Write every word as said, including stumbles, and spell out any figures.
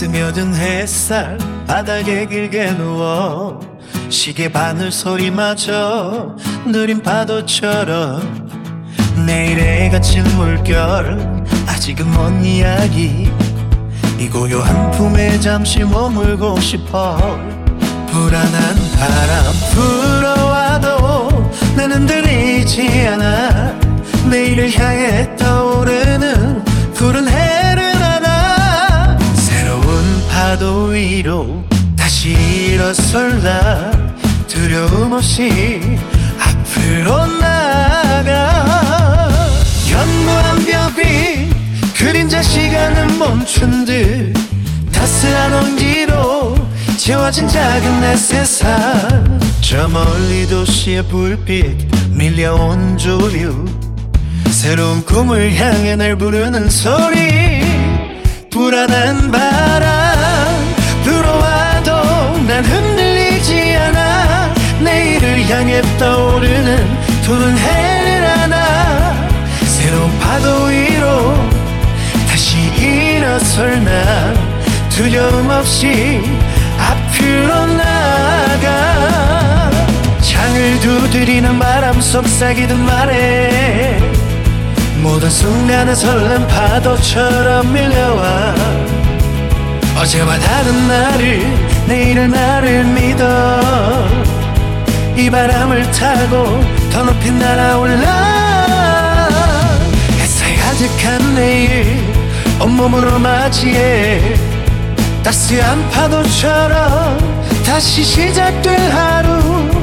스며든 햇살 바닥에 길게 누워 시계 바늘 소리마저 느린 파도처럼 내일에 갇힌 물결 아직은 먼 이야기 이 고요한 품에 잠시 머물고 싶어 불안한 바람 불어와도 나는 흔들리지 않아 내일을 향해 떠오르는 푸른 해를 안아 새로운 파도 위로 다시 일어설라 두려움 없이 앞으로 나가 연무한 벽이 그림자 시간은 멈춘 듯 따스한 온기로 채워진 작은 내 세상 저 멀리 도시의 불빛 밀려온 조류 새로운 꿈을 향해 날 부르는 소리 불안한 바람 불어와도 난 흔들리지 않아 내일을 향해 떠오르는 푸른 해를 안아 새로운 파도 위로 다시 일어설 나 두려움 없이 앞으로 나가 창을 두드리는 바람 속삭이던 말에 모든 순간에 설렘 파도처럼 밀려와 어제와 다른 나를 내일의 나를 믿어 이 바람을 타고 더 높이 날아올라 햇살 가득한 내일 온몸으로 맞이해 따스한 파도처럼 다시 시작될 하루